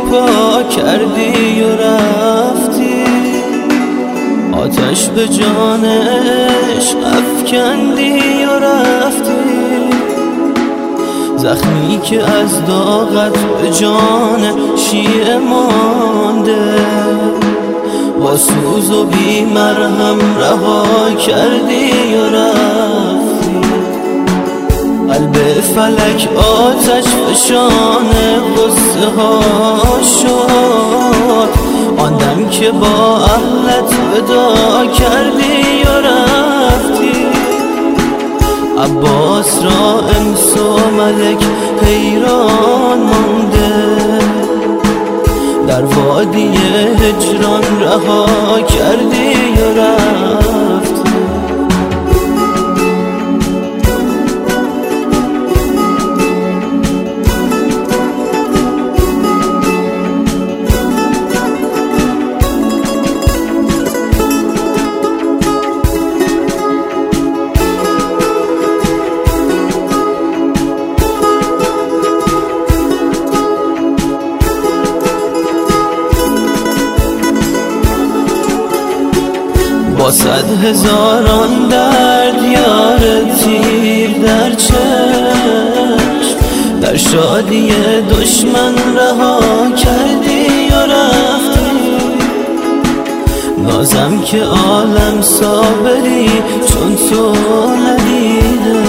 پا کردی و رفتی، آتش به جان عشق افکندی و رفتی، زخمی که از داغت به جان شیعه مانده، با سوز و بی مرهم رها کردی و رفتی. قلب فلک آتش فشان غصه ها شد، آن دم که با اهلت ودا کردی و رفتی. عباس را انس و ملک حیران مانده، در وادی هجران رها کردی و رفتی. با 100,000 درد یار تیر در چشم، در شادی دشمن رها کردی و رفتی. نازم که عالم صابری چون تو ندیده،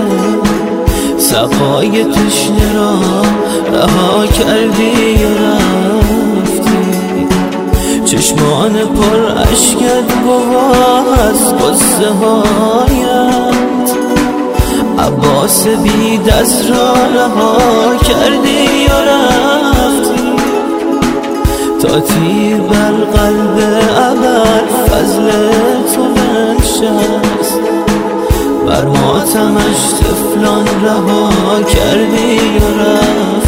سقای تشنه را رها کردی و رفتی. چشمان پر اشکت گواه از قصه هایت، عباس بی دست را رها کردی و رفتی. تا تیر بر قلب ابوالفضل تو بنشست، بر ماتمش طفلان رها کردی و رفتی.